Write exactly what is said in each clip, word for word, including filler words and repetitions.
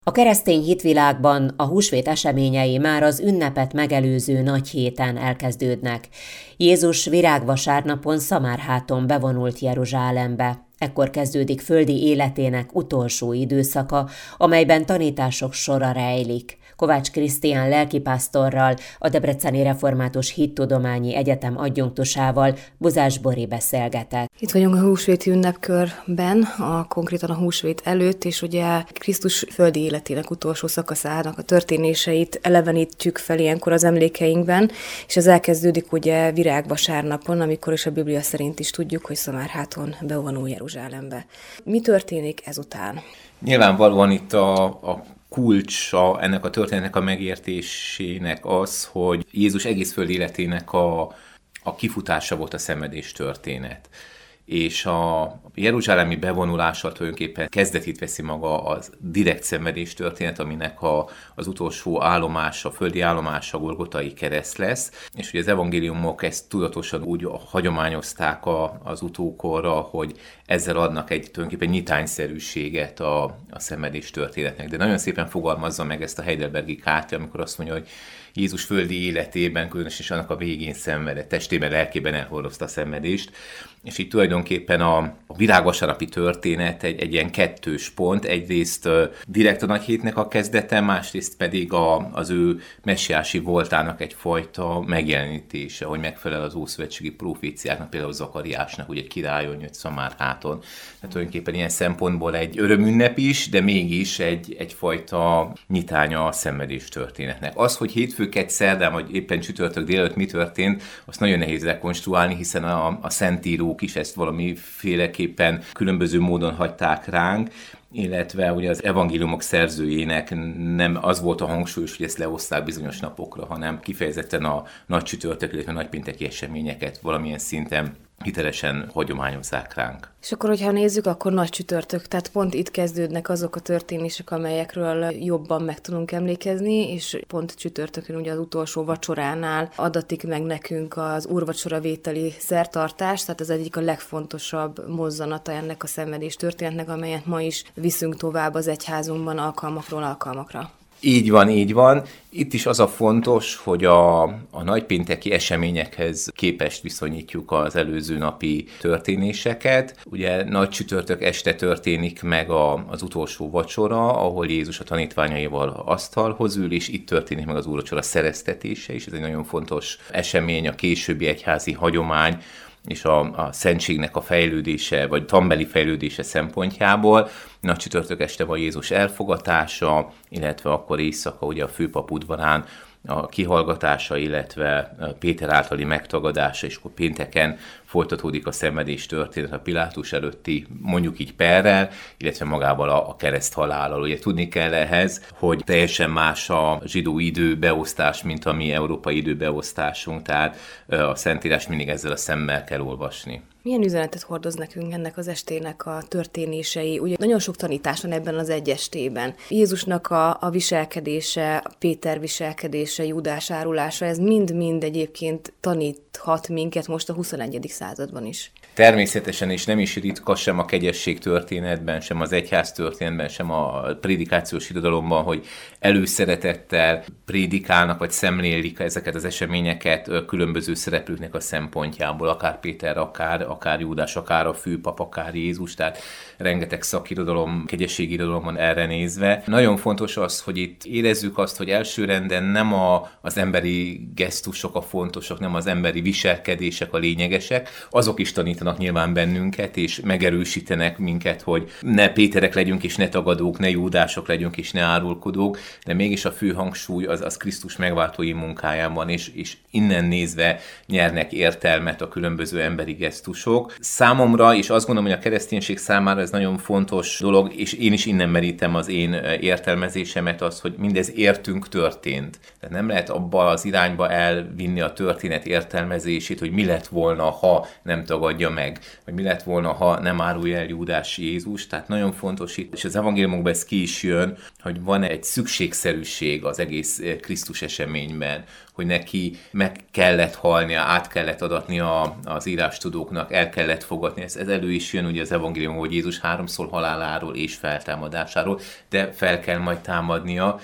A keresztény hitvilágban a húsvét eseményei már az ünnepet megelőző nagy héten elkezdődnek. Jézus virágvasárnapon Szamárháton bevonult Jeruzsálembe. Ekkor kezdődik földi életének utolsó időszaka, amelyben tanítások sora rejlik. Kovács Krisztián lelkipásztorral, a Debreceni Református Hittudományi Egyetem adjunktusával Buzás Bori beszélgetett. Itt vagyunk a húsvéti ünnepkörben, a, konkrétan a húsvét előtt, és ugye Krisztus földi életének utolsó szakaszának a történéseit elevenítjük fel ilyenkor az emlékeinkben, és ez elkezdődik ugye virágvasárnapon, amikor is a Biblia szerint is tudjuk, hogy Szamárháton bevonul Jeruzsálembe. Mi történik ezután? Nyilvánvalóan itt a, a kulcsa ennek a történetnek a megértésének az, hogy Jézus egész földi életének a, a kifutása volt a szenvedés történet. És a jeruzsálemi bevonulással tulajdonképpen kezdetét veszi maga az direkt szenvedés történet, aminek a, az utolsó állomása, földi állomása Golgotai kereszt lesz. És ugye az evangéliumok ezt tudatosan úgy hagyományozták a, az utókorra, hogy ezzel adnak egy tulajdonképpen nyitányszerűséget a, a szenvedés történetnek. De nagyon szépen fogalmazza meg ezt a Heidelbergi Kártya, amikor azt mondja, hogy Jézus földi életében, különösen annak a végén szenvedett, testében, lelkében elhordozta a szenvedést, és így tulajdonképpen a, a virágvasárnapi történet egy, egy ilyen kettős pont, egyrészt uh, direkt a nagy hétnek a kezdete, másrészt pedig a, az ő messiási voltának egyfajta megjelenítése, hogy megfelel az ószövetségi proféciáknak, például Zakariásnak, ugye egy királyon jött Szamárháton. Tehát tulajdonképpen ilyen szempontból egy örömünnep is, de mégis egy, egyfajta nyitánya a szenvedés történetnek. Az, hogy hétfő, kedd, szerdán, vagy éppen csütörtök délelőtt mi történt, azt nagyon nehéz rekonstruálni, hiszen a, a szentírók is ezt valamiféleképpen különböző módon hagyták ránk, illetve ugye az evangéliumok szerzőjének nem az volt a hangsúlyos, hogy ezt leoszták bizonyos napokra, hanem kifejezetten a nagy csütörtök, illetve a nagypénteki eseményeket valamilyen szinten hitelesen hagyományozzák ránk. És akkor, hogyha nézzük, akkor nagy csütörtök, tehát pont itt kezdődnek azok a történések, amelyekről jobban meg tudunk emlékezni, és pont csütörtökön ugye az utolsó vacsoránál adatik meg nekünk az úrvacsora vételi szertartás, tehát ez egyik a legfontosabb mozzanata ennek a szenvedés történetnek, amelyet ma is viszünk tovább az egyházunkban alkalmakról alkalmakra. Így van, így van. Itt is az a fontos, hogy a, a nagypénteki eseményekhez képest viszonyítjuk az előző napi történéseket. Ugye nagy csütörtök este történik meg a, az utolsó vacsora, ahol Jézus a tanítványaival asztalhoz ül, és itt történik meg az úrvacsora szereztetése is. Ez egy nagyon fontos esemény, a későbbi egyházi hagyomány, és a, a szentségnek a fejlődése, vagy tanbeli fejlődése szempontjából. Nagy csütörtök este van Jézus elfogatása, illetve akkor éjszaka ugye a főpap udvarán a kihallgatása, illetve Péter általi megtagadása, és akkor pénteken folytatódik a szenvedés történet a Pilátus előtti, mondjuk így perrel, illetve magával a, a kereszt halállal. Ugye tudni kell ehhez, hogy teljesen más a zsidó időbeosztás, mint a mi európai időbeosztásunk, tehát a Szentírás mindig ezzel a szemmel kell olvasni. Milyen üzenetet hordoz nekünk ennek az estének a történései? Ugye nagyon sok tanítás van ebben az egy estében. Jézusnak a, a viselkedése, Péter viselkedése, Júdás árulása, ez mind-mind egyébként taníthat minket most a huszonegyedik században is. Természetesen, és nem is ritka sem a kegyesség történetben, sem az egyház történetben, sem a prédikációs irodalomban, hogy előszeretettel prédikálnak, vagy szemlélik ezeket az eseményeket különböző szereplőknek a szempontjából, akár Péter, akár, akár Júdás, akár a főpap, akár Jézus, tehát rengeteg szakirodalom, kegyességirodalom van erre nézve. Nagyon fontos az, hogy itt érezzük azt, hogy elsőrenden nem a, az emberi gesztusok a fontosak, nem az emberi viselkedések a lényegesek, azok is tanítanak nyilván bennünket, és megerősítenek minket, hogy ne Péterek legyünk, és ne tagadók, ne Júdások legyünk, és ne árulkodók, de mégis a fő hangsúly az, az Krisztus megváltói munkájában, és, és innen nézve nyernek értelmet a különböző emberi gesztusok. Számomra, és azt gondolom, hogy a kereszténység számára ez nagyon fontos dolog, és én is innen merítem az én értelmezésemet, az, hogy mindez értünk történt. Tehát nem lehet abba az irányba elvinni a történet értelmezését, hogy mi lett volna, ha nem tagadja adja meg, vagy mi lett volna, ha nem árulja el Júdás Jézus. Tehát nagyon fontos itt, és az evangéliumokban ez ki is jön, hogy van egy szükségszerűség az egész Krisztus eseményben, hogy neki meg kellett halnia, át kellett adatnia az írástudóknak, el kellett fogadni. Ez, ez elő is jön ugye az evangéliumban, hogy Jézus háromszor haláláról és feltámadásáról, de fel kell majd támadnia,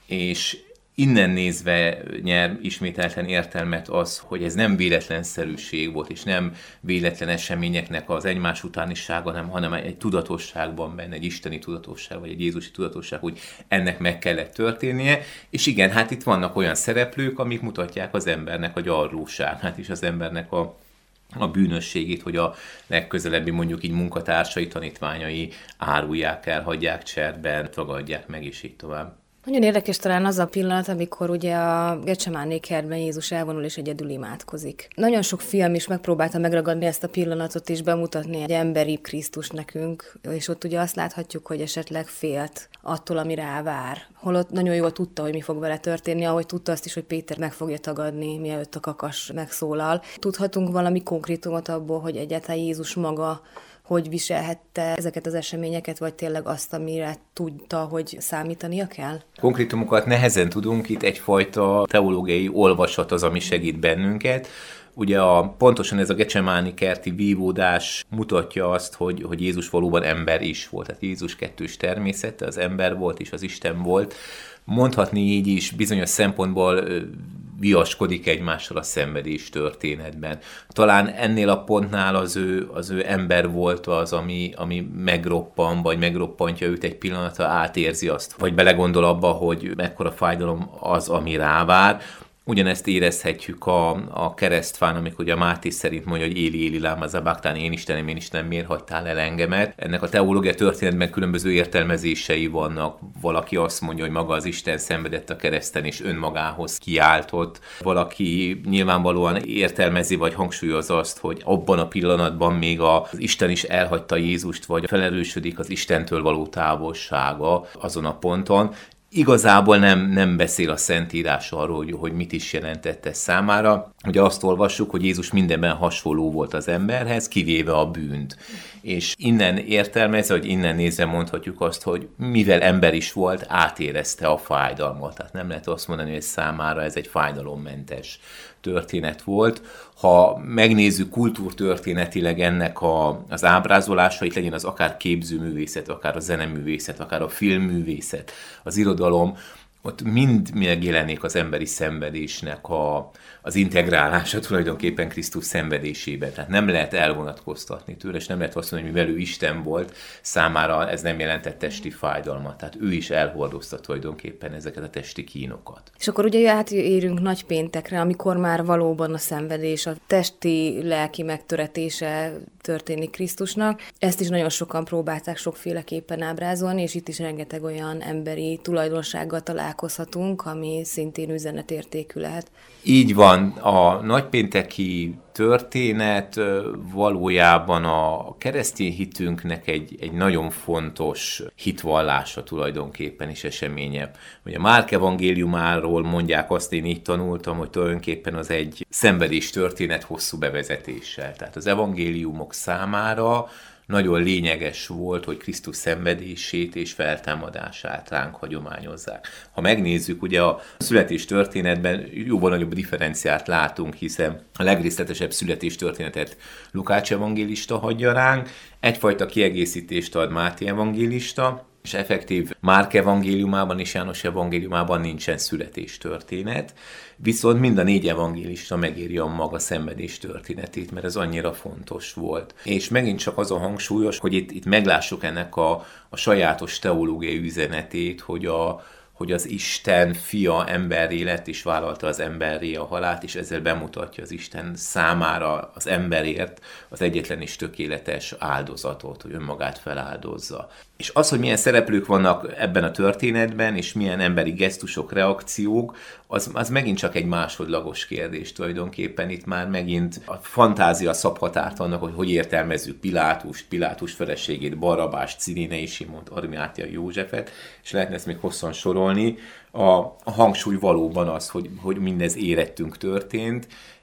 és innen nézve nyer ismételten értelmet az, hogy ez nem véletlenszerűség volt, és nem véletlen eseményeknek az egymás utánisága, hanem, hanem egy tudatosságban benne, egy isteni tudatosság, vagy egy jézusi tudatosság, hogy ennek meg kellett történnie. És igen, hát itt vannak olyan szereplők, amik mutatják az embernek a gyarlóságát, és az embernek a a bűnösségét, hogy a legközelebbi mondjuk így munkatársai, tanítványai árulják el, hagyják cserben, tagadják meg, és így tovább. Nagyon érdekes talán az a pillanat, amikor ugye a Gecsemáné kertben Jézus elvonul és egyedül imádkozik. Nagyon sok film is megpróbálta megragadni ezt a pillanatot és bemutatni egy emberi Krisztus nekünk, és ott ugye azt láthatjuk, hogy esetleg félt attól, ami rá vár. Holott nagyon jól tudta, hogy mi fog vele történni, ahogy tudta azt is, hogy Péter meg fogja tagadni, mielőtt a kakas megszólal. Tudhatunk valami konkrétumot abból, hogy egyáltalán Jézus maga hogy viselhette ezeket az eseményeket, vagy tényleg azt, amire tudta, hogy számítania kell? Konkrétumokat nehezen tudunk, itt egyfajta teológiai olvasat az, ami segít bennünket. Ugye a, pontosan ez a Gecsemáni kerti vívódás mutatja azt, hogy, hogy Jézus valóban ember is volt. Tehát Jézus kettős természete, az ember volt és az Isten volt. Mondhatni így is bizonyos szempontból viaskodik egymással a szenvedés történetben. Talán ennél a pontnál az ő, az ő ember volt az, ami, ami megroppan, vagy megroppantja őt egy pillanatra, átérzi azt, vagy belegondol abba, hogy mekkora fájdalom az, ami rávár. Ugyanezt érezhetjük a, a keresztfán, amikor ugye a Máté szerint mondja, hogy Éli, Éli, láma szabachthani, én Istenem, én Istenem, miért hagytál el engemet? Ennek a teológia történetben különböző értelmezései vannak. Valaki azt mondja, hogy maga az Isten szenvedett a kereszten, és önmagához kiáltott. Valaki nyilvánvalóan értelmezi, vagy hangsúlyozza azt, hogy abban a pillanatban még az Isten is elhagyta Jézust, vagy felerősödik az Istentől való távolsága azon a ponton. Igazából nem, nem beszél a Szentírás arról, hogy, hogy mit is jelentett ez számára. Ugye azt olvassuk, hogy Jézus mindenben hasonló volt az emberhez, kivéve a bűnt. És innen értelmezve, hogy innen nézve mondhatjuk azt, hogy mivel ember is volt, átérezte a fájdalmat. Tehát nem lehet azt mondani, hogy számára ez egy fájdalommentes történet volt. Ha megnézzük kultúrtörténetileg ennek a, az ábrázolásait, legyen az akár képzőművészet, akár a zeneművészet, akár a filmművészet, az irodalom, ott mind megjelenik az emberi szenvedésnek a, az integrálása tulajdonképpen Krisztus szenvedésében. Tehát nem lehet elvonatkoztatni tőle, és nem lehet azt mondani, hogy mivel ő Isten volt, számára ez nem jelentett testi fájdalmat. Tehát ő is elhordozta tulajdonképpen ezeket a testi kínokat. És akkor ugye átérünk nagypéntekre, amikor már valóban a szenvedés, a testi, lelki megtöretése történik Krisztusnak. Ezt is nagyon sokan próbálták sokféleképpen ábrázolni, és itt is rengeteg olyan emberi tulajdonsággal találkozhatunk, ami szintén üzenetértékű lehet. Így van, a nagypénteki történet valójában a keresztény hitünknek egy, egy nagyon fontos hitvallása tulajdonképpen is eseménye. Ugye a Márk evangéliumáról mondják azt, én így tanultam, hogy tulajdonképpen az egy szenvedés történet hosszú bevezetéssel. Tehát az evangéliumok számára nagyon lényeges volt, hogy Krisztus szenvedését és feltámadását ránk hagyományozzák. Ha megnézzük, ugye a születés történetben jóval nagyobb differenciát látunk, hiszen a legrészletesebb születés történetet Lukács evangélista hagyja ránk, egyfajta kiegészítést ad Máté evangélista, és effektív Márk evangéliumában és János evangéliumában nincsen születéstörténet, viszont mind a négy evangélista megírja a maga szenvedés történetét, mert ez annyira fontos volt. És megint csak az a hangsúlyos, hogy itt, itt meglássuk ennek a, a sajátos teológiai üzenetét, hogy a hogy az Isten fia emberré lett, és vállalta az emberré a halált, és ezzel bemutatja az Isten számára az emberért az egyetlen és tökéletes áldozatot, hogy önmagát feláldozza. És az, hogy milyen szereplők vannak ebben a történetben, és milyen emberi gesztusok, reakciók, az, az megint csak egy másodlagos kérdés tulajdonképpen. Itt már megint a fantázia szab határt annak, hogy hogy értelmezzük Pilátust, Pilátus feleségét, Barabást, Cirénei Simont, Arimátea Józsefet, és lehetne ezt még hosszan sorolni. A, a hangsúly valóban az, hogy, hogy mindez érettünk történt,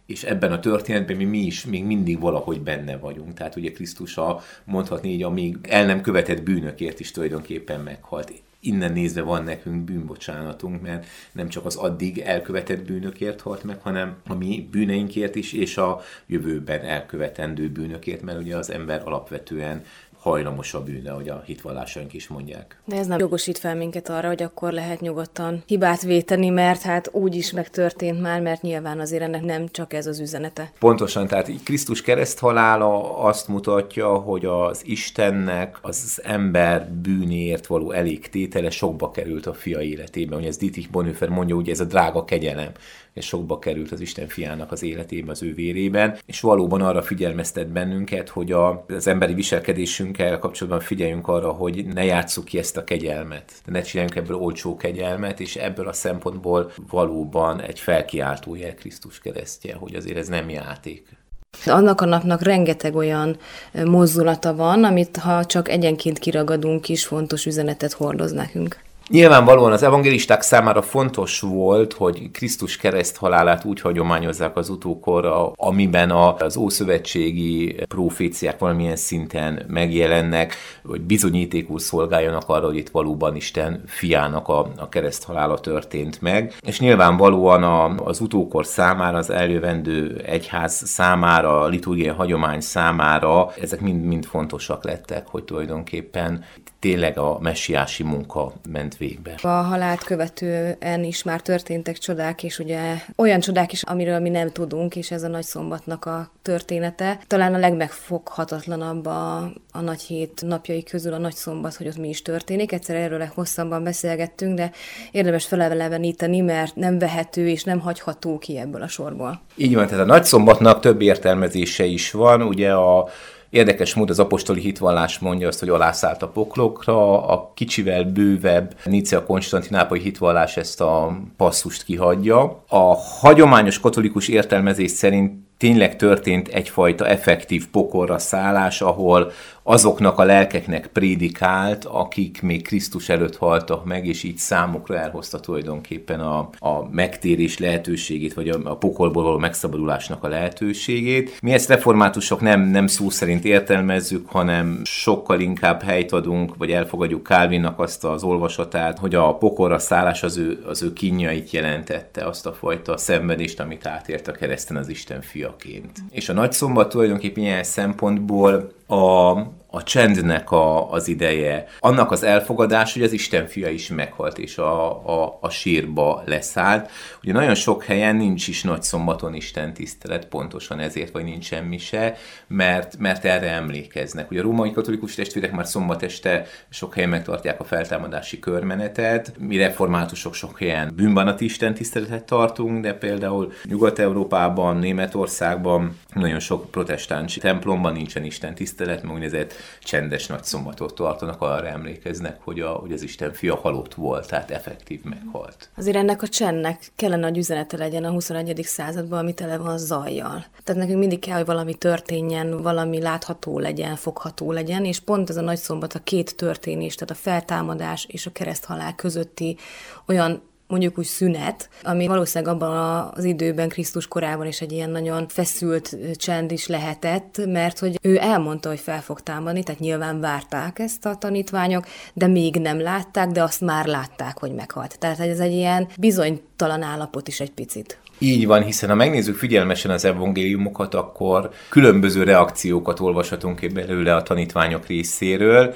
és ebben a történetben mi, mi is még mindig valahogy benne vagyunk. Tehát ugye Krisztus a, mondhatni így, amíg el nem követett bűnökért is tulajdonképpen meghalt. Innen nézve van nekünk bűnbocsánatunk, mert nem csak az addig elkövetett bűnökért halt meg, hanem a mi bűneinkért is, és a jövőben elkövetendő bűnökért, mert ugye az ember alapvetően hajlamos a bűnre, ahogy a hitvallásaink is mondják. De ez nem jogosít fel minket arra, hogy akkor lehet nyugodtan hibát véteni, mert hát úgy is megtörtént már, mert nyilván azért ennek nem csak ez az üzenete. Pontosan, tehát Krisztus kereszthalála azt mutatja, hogy az Istennek az ember bűnéért való elégtétele sokba került a fia életében. Ugye ez Dietrich Bonhoeffer mondja, hogy ez a drága kegyelem, és sokba került az Isten fiának az életében, az ő vérében, és valóban arra figyelmeztet bennünket, hogy a, az emberi viselkedésünkkel kapcsolatban figyeljünk arra, hogy ne játsszuk ki ezt a kegyelmet, de ne csináljunk ebből olcsó kegyelmet, és ebből a szempontból valóban egy felkiáltó jel Krisztus keresztje, hogy azért ez nem játék. Annak a napnak rengeteg olyan mozdulata van, amit ha csak egyenként kiragadunk is, fontos üzenetet hordoz nekünk. Nyilvánvalóan az evangélisták számára fontos volt, hogy Krisztus kereszthalálát úgy hagyományozzák az utókorra, amiben az ószövetségi proféciák valamilyen szinten megjelennek, hogy bizonyítékul szolgáljanak arra, hogy itt valóban Isten fiának a, a kereszthalála történt meg. És nyilvánvalóan a, az utókor számára, az eljövendő egyház számára, a liturgiai hagyomány számára ezek mind-mind fontosak lettek, hogy tulajdonképpen tényleg a messiási munka ment végbe. A halált követően is már történtek csodák, és ugye olyan csodák is, amiről mi nem tudunk, és ez a nagyszombatnak a története. Talán a legmegfoghatatlanabb a, a nagy hét napjai közül a nagyszombat, hogy ott mi is történik. Egyszer erről hosszabban beszélgettünk, de érdemes feleleveníteni, mert nem vehető és nem hagyható ki ebből a sorból. Így van, tehát a nagyszombatnak több értelmezése is van, ugye a Érdekes mód az apostoli hitvallás mondja azt, hogy alászállt a poklokra, a kicsivel bővebb Nicea-konstantinápolyi hitvallás ezt a passzust kihagyja. A hagyományos katolikus értelmezés szerint tényleg történt egyfajta effektív pokolra szállás, ahol azoknak a lelkeknek prédikált, akik még Krisztus előtt haltak meg, és így számukra elhozta tulajdonképpen a, a megtérés lehetőségét, vagy a, a pokolból való megszabadulásnak a lehetőségét. Mi ezt reformátusok nem, nem szó szerint értelmezzük, hanem sokkal inkább helyt adunk, vagy elfogadjuk Calvinnak azt az olvasatát, hogy a pokolra szállás az ő, az ő kínjait jelentette, azt a fajta szenvedést, amit átért a kereszten az Isten fiaként. És a nagyszombat tulajdonképpen ilyen szempontból a, a csendnek a, az ideje, annak az elfogadás, hogy az Isten fia is meghalt, és a, a, a sírba leszállt. Ugye nagyon sok helyen nincs is nagyszombaton Isten tisztelet, pontosan ezért, vagy nincs semmi se, mert, mert erre emlékeznek. Ugye a római katolikus testvérek már szombat este sok helyen megtartják a feltámadási körmenetet, mi reformátusok sok helyen bűnbánati Isten tiszteletet tartunk, de például Nyugat-Európában, Németországban, nagyon sok protestáns templomban nincsen Isten tisztelet, mert úgynevezett csendes nagyszombatot tartanak, arra emlékeznek, hogy, a, hogy az Isten fia halott volt, tehát effektív meghalt. Azért ennek a csendnek kellene, hogy üzenete legyen a huszonegyedik században, ami tele van zajjal. Tehát nekünk mindig kell, hogy valami történjen, valami látható legyen, fogható legyen, és pont ez a nagyszombat a két történés, tehát a feltámadás és a kereszthalál közötti olyan mondjuk úgy szünet, ami valószínűleg abban az időben, Krisztus korában is egy ilyen nagyon feszült csend is lehetett, mert hogy ő elmondta, hogy fel fog támadni, tehát nyilván várták ezt a tanítványok, de még nem látták, de azt már látták, hogy meghalt. Tehát ez egy ilyen bizonytalan állapot is egy picit. Így van, hiszen ha megnézzük figyelmesen az evangéliumokat, akkor különböző reakciókat olvashatunk belőle a tanítványok részéről,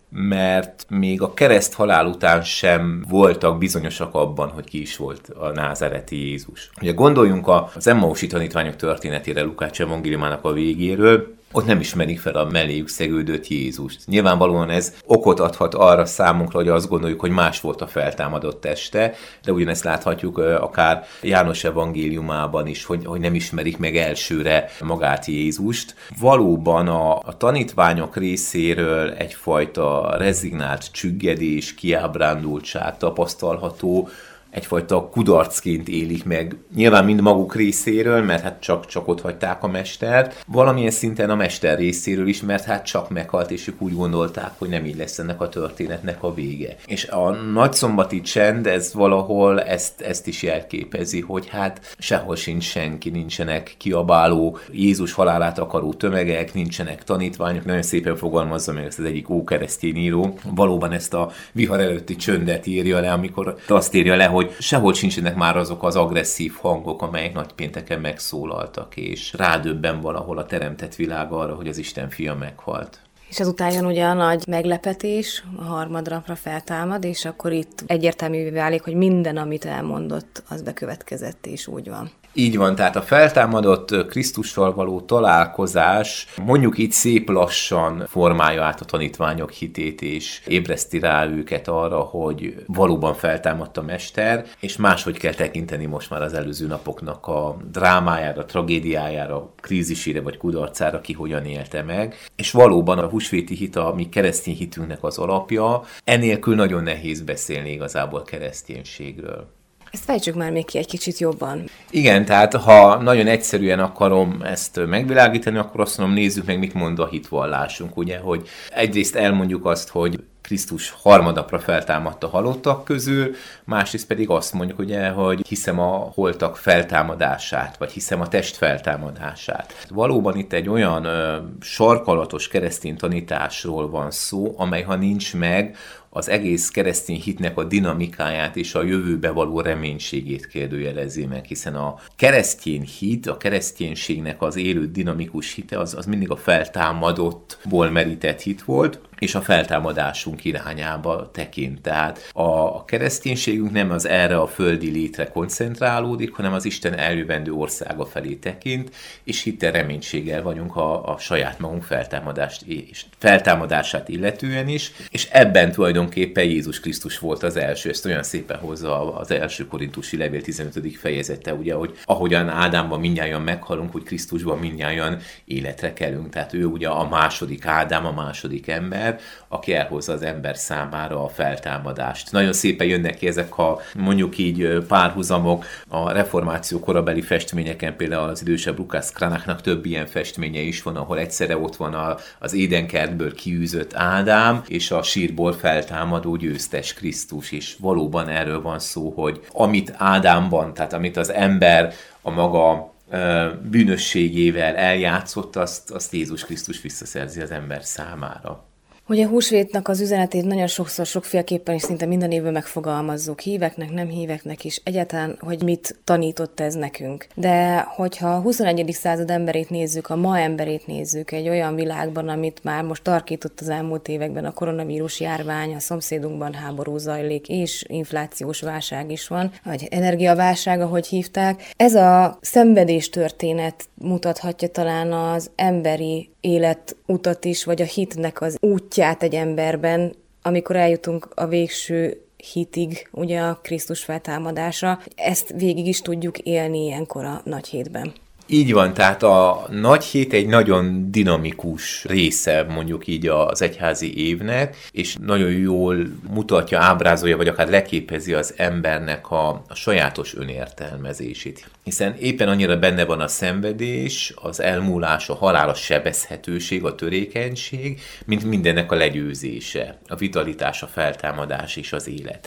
mert még a kereszthalál után sem voltak bizonyosak abban, hogy ki is volt a názáreti Jézus. Ugye gondoljunk az Emmausi tanítványok történetére Lukács evangéliumának a végéről, ott nem ismerik fel a melléjük szegődött Jézust. Nyilvánvalóan ez okot adhat arra számunkra, hogy azt gondoljuk, hogy más volt a feltámadott teste, de ugyanezt láthatjuk akár János evangéliumában is, hogy, hogy nem ismerik meg elsőre magát Jézust. Valóban a, a tanítványok részéről egyfajta rezignált csüggedés, kiábrándultság tapasztalható, egyfajta kudarcként élik meg. Nyilván mind maguk részéről, mert hát csak, csak ott hagyták a mestert. Valamilyen szinten a mester részéről is, mert hát csak meghalt, és ők úgy gondolták, hogy nem így lesz ennek a történetnek a vége. És a nagyszombati csend, ez valahol ezt, ezt is jelképezi, hogy hát sehol sincs senki, nincsenek kiabáló, Jézus halálát akaró tömegek, nincsenek tanítványok, nagyon szépen fogalmazza meg ezt az egyik ókeresztény író. Valóban ezt a vihar előtti csöndet írja le, amikor azt írja le, hogy sehol sincsenek már azok az agresszív hangok, amelyek nagypénteken megszólaltak, és rádöbben valahol a teremtett világ arra, hogy az Isten fia meghalt. És azután jön ugye a nagy meglepetés, a harmadnapra feltámad, és akkor itt egyértelművé válik, hogy minden, amit elmondott, az bekövetkezett, és úgy van. Így van, tehát a feltámadott Krisztussal való találkozás mondjuk így szép lassan formálja át a tanítványok hitét, és ébreszti rá őket arra, hogy valóban feltámadt a mester, és máshogy kell tekinteni most már az előző napoknak a drámájára, tragédiájára, krízisére vagy kudarcára, ki hogyan élte meg. És valóban a húsvéti hit a mi keresztény hitünknek az alapja, enélkül nagyon nehéz beszélni igazából kereszténységről. Ezt fejtsük már még ki egy kicsit jobban. Igen, tehát ha nagyon egyszerűen akarom ezt megvilágítani, akkor azt mondom, nézzük meg, mit mond a hitvallásunk, ugye, hogy egyrészt elmondjuk azt, hogy Krisztus harmadnapra feltámadt a halottak közül, másrészt pedig azt mondjuk, ugye, hogy hiszem a holtak feltámadását, vagy hiszem a test feltámadását. Valóban itt egy olyan ö, sarkalatos keresztény tanításról van szó, amely ha nincs meg, az egész keresztény hitnek a dinamikáját és a jövőbe való reménységét kérdőjelezi meg, hiszen a keresztény hit, a kereszténységnek az élő dinamikus hite, az, az mindig a feltámadottból merített hit volt, és a feltámadásunk irányába tekint. Tehát a kereszténységünk nem az erre a földi létre koncentrálódik, hanem az Isten eljövendő országa felé tekint, és hittel reménységgel vagyunk a, a saját magunk feltámadást és feltámadását illetően is, és ebben tulajdonképpen Jézus Krisztus volt az első, ezt olyan szépen hozza az első korintusi levél tizenötödik fejezete, ugye, hogy ahogyan Ádámban mindnyájan meghalunk, hogy Krisztusban mindnyájan életre kelünk. Tehát ő ugye a második Ádám, a második ember, aki elhozza az ember számára a feltámadást. Nagyon szépen jönnek ki ezek a mondjuk így párhuzamok a reformáció korabeli festményeken, például az idősebb Lukács Cranachnak több ilyen festménye is van, ahol egyszerre ott van a, az édenkertből kiűzött Ádám, és a sírból feltámadó győztes Krisztus, és valóban erről van szó, hogy amit Ádámban, tehát amit az ember a maga bűnösségével eljátszott, azt, azt Jézus Krisztus visszaszerzi az ember számára. Ugye a húsvétnak az üzenetét nagyon sokszor, sokféleképpen is szinte minden évben megfogalmazzuk, híveknek, nem híveknek is, egyáltalán, hogy mit tanított ez nekünk. De hogyha a huszonegyedik század emberét nézzük, a ma emberét nézzük egy olyan világban, amit már most tarkított az elmúlt években a koronavírus járvány, a szomszédunkban háború zajlik, és inflációs válság is van, vagy energiaválság, ahogy hívták. Ez a szenvedéstörténet mutathatja talán az emberi életutat is, vagy a hitnek az útját egy emberben, amikor eljutunk a végső hitig, ugye a Krisztus feltámadása. Ezt végig is tudjuk élni ilyenkor a nagy hétben. Így van, tehát a nagy hét egy nagyon dinamikus része mondjuk így az egyházi évnek, és nagyon jól mutatja, ábrázolja, vagy akár leképezi az embernek a, a sajátos önértelmezését. Hiszen éppen annyira benne van a szenvedés, az elmúlás, a halál, a sebezhetőség, a törékenység, mint mindennek a legyőzése, a vitalitás, a feltámadás és az élet.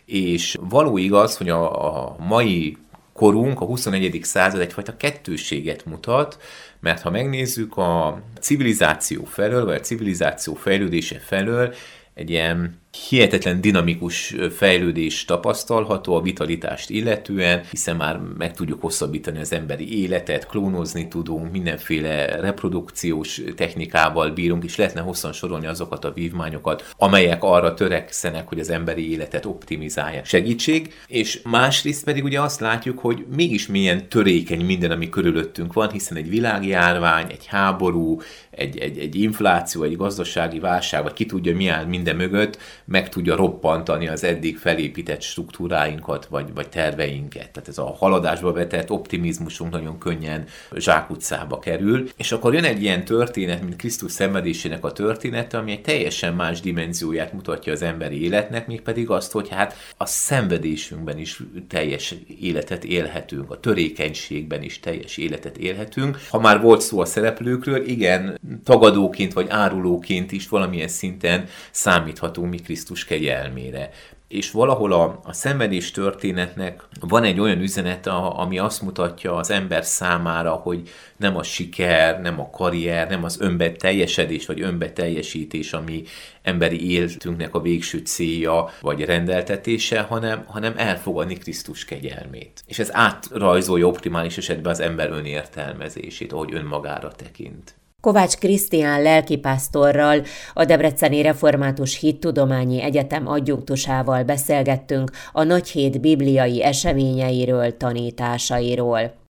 És való igaz, hogy a, a mai korunk, a huszonegyedik század egyfajta kettősséget mutat, mert ha megnézzük a civilizáció felől, vagy a civilizáció fejlődése felől, egy ilyen hihetetlen dinamikus fejlődés tapasztalható a vitalitást illetően, hiszen már meg tudjuk hosszabbítani az emberi életet, klónozni tudunk, mindenféle reprodukciós technikával bírunk, és lehetne hosszan sorolni azokat a vívmányokat, amelyek arra törekszenek, hogy az emberi életet optimizálják. Segítség, és másrészt pedig ugye azt látjuk, hogy mégis milyen törékeny minden, ami körülöttünk van, hiszen egy világjárvány, egy háború, egy, egy, egy infláció, egy gazdasági válság, vagy ki tudja mi áll minden mögött, meg tudja roppantani az eddig felépített struktúráinkat, vagy, vagy terveinket. Tehát ez a haladásba vetett optimizmusunk nagyon könnyen zsákutcába kerül. És akkor jön egy ilyen történet, mint Krisztus szenvedésének a története, ami egy teljesen más dimenzióját mutatja az emberi életnek, mégpedig azt, hogy hát a szenvedésünkben is teljes életet élhetünk, a törékenységben is teljes életet élhetünk. Ha már volt szó a szereplőkről, igen, tagadóként vagy árulóként is valamilyen szinten számíthatunk mi Krisztus kegyelmére. És valahol a, a szenvedés történetnek van egy olyan üzenete, ami azt mutatja az ember számára, hogy nem a siker, nem a karrier, nem az önbeteljesedés vagy önbeteljesítés, ami emberi életünknek a végső célja vagy rendeltetése, hanem, hanem elfogadni Krisztus kegyelmét. És ez átrajzolja optimális esetben az ember önértelmezését, ahogy önmagára tekint. Kovács Krisztián lelkipásztorral, a Debreceni Református Hittudományi Egyetem adjunktusával beszélgettünk a Nagyhét bibliai eseményeiről, tanításairól.